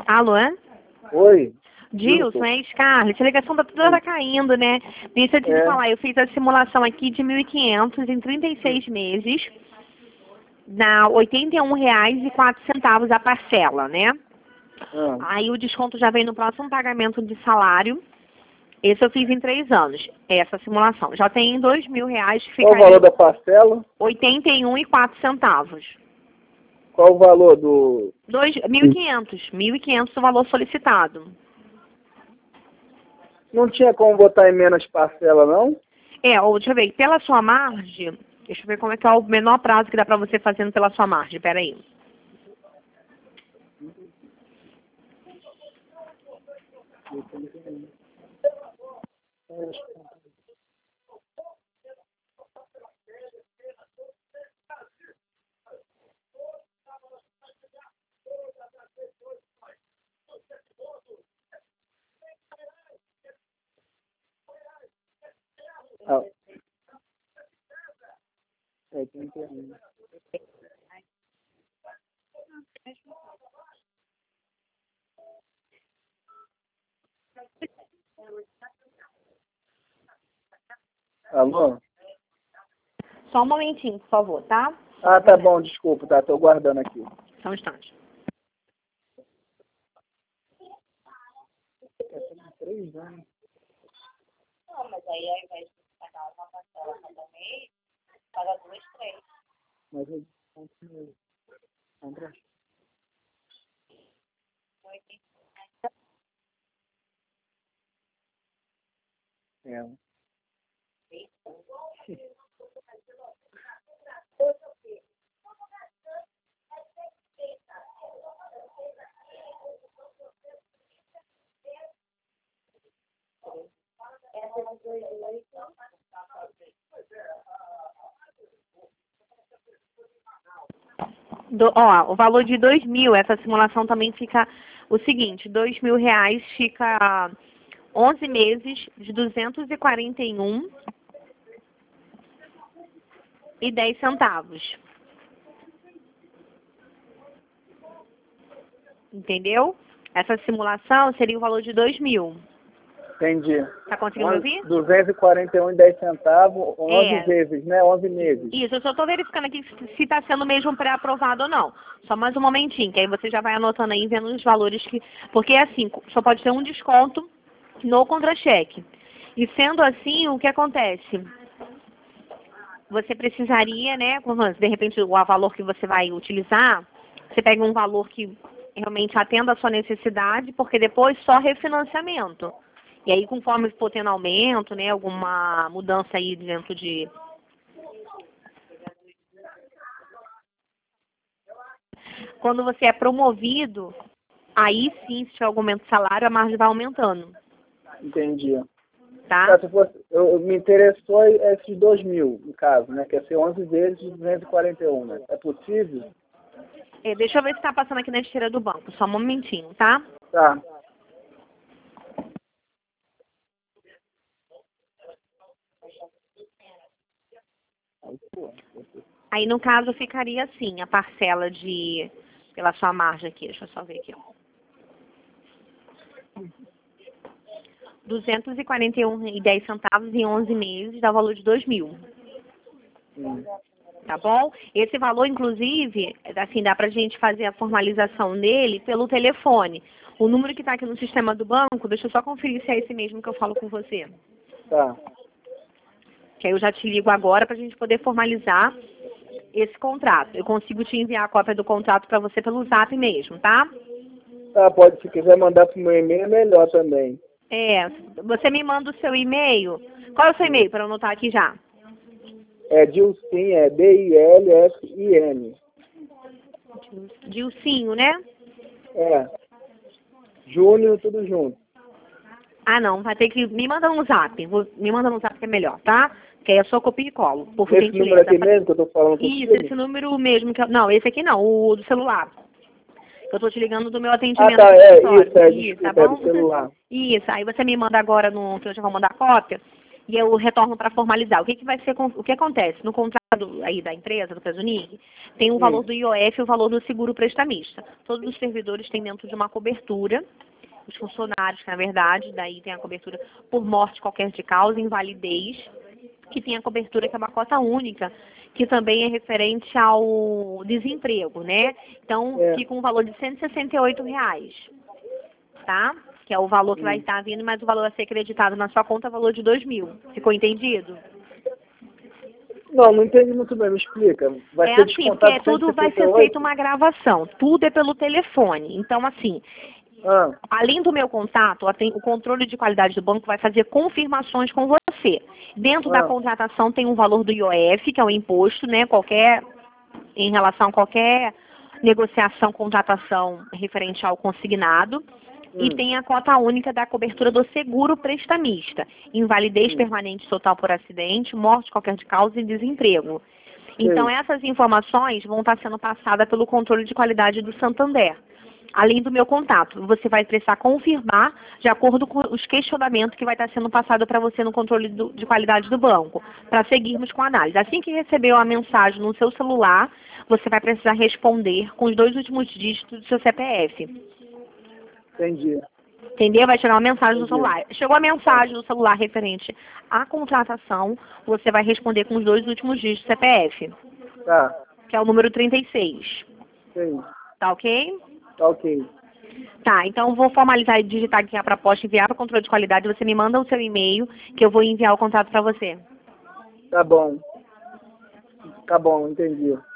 Alô? Oi, Dilson, Dilson. é Scarlett. A ligação tá toda caindo, né? Deixa eu te É. falar, eu fiz a simulação aqui de 1.500 em 36 meses, dá R$ 81,04 a parcela, né? Ah. Aí o desconto já vem no próximo pagamento de salário. Esse eu fiz em 3 anos, essa simulação. Já tem R$ 2.000, Qual o ficaria valor da parcela? R$ 81,04. Qual o valor do... 1.500, 1.500 o valor solicitado. Não tinha como botar em menos parcela, não? Deixa eu ver, pela sua margem, deixa eu ver como é que é o menor prazo que dá pra você fazendo pela sua margem, peraí. Ah. 81. Alô? Só um momentinho, por favor, tá? Ah, tá bom, desculpa, tá, tô guardando aqui. Só um instante. 3 anos. Não, mas aí ao invés de pagar uma parcela cada mês, paga 2, 3. Mas eu continuo. André? É. O valor de 2.000, essa simulação também fica o seguinte, R$ 2.000 fica 11 meses de 241,10. Entendeu? Essa simulação seria o valor de 2.000. Entendi. Tá conseguindo me ouvir? 241,10, 11 É. vezes, né? 11 meses. Isso, eu só estou verificando aqui se está sendo mesmo pré-aprovado ou não. Só mais um momentinho, que aí você já vai anotando aí, vendo os valores que... Porque assim, só pode ter um desconto no contra-cheque. E sendo assim, o que acontece? Você precisaria, né, de repente o valor que você vai utilizar, você pega um valor que realmente atenda a sua necessidade, porque depois só refinanciamento. E aí, conforme for tendo aumento, né, alguma mudança aí dentro de... Quando você é promovido, aí sim, se tiver algum aumento de salário, a margem vai aumentando, Entendi. tá? Se fosse, me interessou esses 2.000, no caso, né? Que ia ser 11 vezes 241, né? É possível? Deixa eu ver se está passando aqui na esteira do banco, só um momentinho, tá? Tá. Aí, no caso, ficaria assim, a parcela de... Pela sua margem aqui, deixa eu só ver aqui, ó. R$ 241,10 em 11 meses, dá o valor de 2.000. Tá bom? Esse valor, inclusive, assim, dá pra gente fazer a formalização dele pelo telefone. O número que está aqui no sistema do banco, deixa eu só conferir se é esse mesmo que eu falo com você. Tá. Que aí eu já te ligo agora pra gente poder formalizar esse contrato. Eu consigo te enviar a cópia do contrato pra você pelo Zap mesmo, tá? Tá, pode, se quiser mandar pro meu e-mail, é melhor também. Você me manda o seu e-mail. Qual é o seu e-mail para eu anotar aqui já? É Dilcin, é D-I-L-S-I-N. Dilcinho, né? É. Júnior, tudo junto. Ah, não, vai ter que... Me manda um Zap. Me manda um Zap que é melhor, tá? Que aí é só copia e colo, por Esse gentileza. número aqui mesmo que eu tô falando contigo? Isso, esse número mesmo. Não, esse aqui não, o do celular. Eu tô te ligando do meu atendimento Ah, tá, do escritório. isso, Tá desculpa, é bom? do celular. Isso, aí você me manda agora, que eu já vou mandar a cópia. e eu retorno para formalizar. O que, que vai ser, o que acontece? No contrato aí da empresa, do Presunig, tem o valor do IOF e o valor do seguro prestamista. Todos os servidores têm dentro de uma cobertura, os funcionários, na verdade, daí tem a cobertura por morte qualquer de causa, invalidez, que tem a cobertura que é uma cota única, que também é referente ao desemprego, né? Então, fica um valor de R$168, tá? Que é o valor que vai estar vindo, mas o valor a ser acreditado na sua conta é o valor de 2.000. Ficou entendido? Não entendi muito bem, me explica. Vai ser assim, descontado porque tudo vai ser 168? feito uma gravação, tudo é pelo telefone. Então, assim, além do meu contato, o controle de qualidade do banco vai fazer confirmações com você. Dentro da contratação tem um valor do IOF, que é o imposto, né? Em relação a qualquer negociação, contratação referente ao consignado. E tem a cota única da cobertura do seguro prestamista. Invalidez permanente total por acidente, morte qualquer de causa e desemprego. Então, essas informações vão estar sendo passadas pelo controle de qualidade do Santander. Além do meu contato, você vai precisar confirmar de acordo com os questionamentos que vai estar sendo passado para você no controle de qualidade do banco, para seguirmos com a análise. Assim que recebeu a mensagem no seu celular, você vai precisar responder com os 2 últimos dígitos do seu CPF. Entendi. Entendeu? Vai chegar uma mensagem no celular. Chegou a mensagem no celular referente à contratação, você vai responder com os 2 últimos dígitos do CPF. Tá. Que é o número 36. Sim. Tá ok? Tá ok. Tá, então vou formalizar e digitar aqui a proposta, enviar para o controle de qualidade. Você me manda o seu e-mail, que eu vou enviar o contrato para você. Tá bom. Tá bom, entendi.